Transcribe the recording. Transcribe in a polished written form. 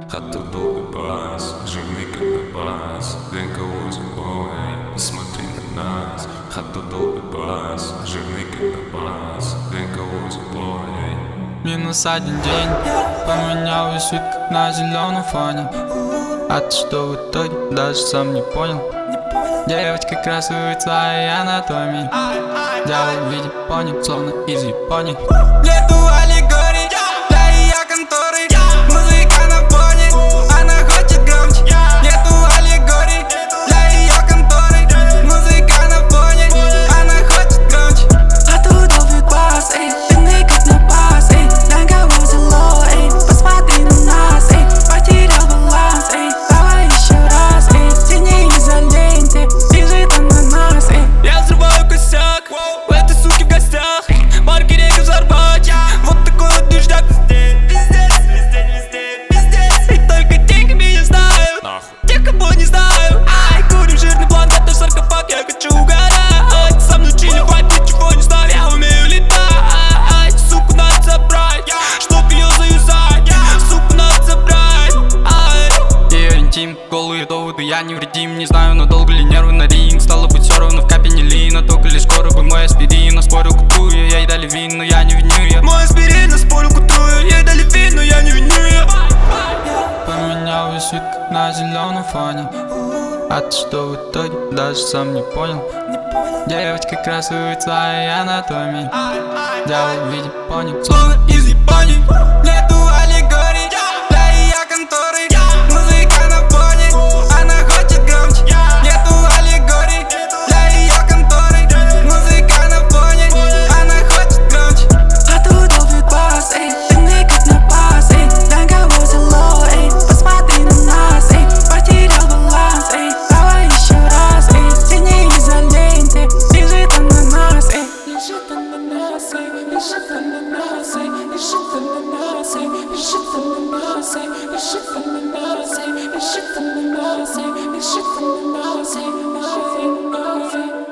Оттуда улыбаясь, жирный как напас. Для кого забой, посмотри на нас. Оттуда улыбаясь, жирный как напас. Для кого забой. Минус один день, поменял весь вид, как на зеленом фоне. А ты что в итоге, даже сам не понял. Девочка красует своей анатомией. Дьявол в виде пони, словно из Японии. Нету аллегорий для ее конторы. Музыка на фоне, она хочет громче. Нету аллегорий для ее конторы. Музыка на фоне, она хочет громче. Оттуда видос, эй, дымный как напас, эй. На кого зло, эй, посмотри на нас, эй. Потерял баланс, эй, давай еще раз, эй. Тени из-за ленты, бежит она на нас, эй. Я взрываю косяк, в этой суке в гостях. Маркерек взорвать, вот такой вот ништяк. Пиздец, везде, пиздец. И только те, кто меня знают, те, кого не знаю. Ай, курим жирный блант, это саркофаг, я хочу угорать. Со мной чили, хватит, чего не знаю, я умею летать. Суку надо забрать, чтоб ее заюзать. Суку надо забрать, ай. Ее интим, голые доводы, я невредим. Не знаю, надолго ли нервы на ринг. Стало быть, все равно в капе не лина. Только лишь скоро бы мой аспирин. Спорил кутую, ей дали вин, но я не виню ее. Мой аспирин спорил кутую, ей дали вин, но я не виню ее. Поменял весь вид, как на зеленом фоне. А ты что в итоге, даже сам не понял. Девочка красует своей анатомией. Дьявол в виде пони, словно из Японии. Нету аллегорий для ее конторы. Музыка на фоне, она хочет громче. Нету аллегорий для ее конторы. Музыка на фоне, она хочет громче. Оттуда видос, эй, дымный как напас, эй. На кого зло, эй, посмотри на нас, эй. Потерял баланс, эй, давай еще раз, эй. Тени из-за ленты, бежит она на нас, эй. Лежит она на нас, эй, лежит она на нас, эй, лежит она на нас, эй, лежит она на нас, эй, лежит она на нас, эй, лежит она на нас, эй, лежит она на нас, эй, лежит она на нас, эй.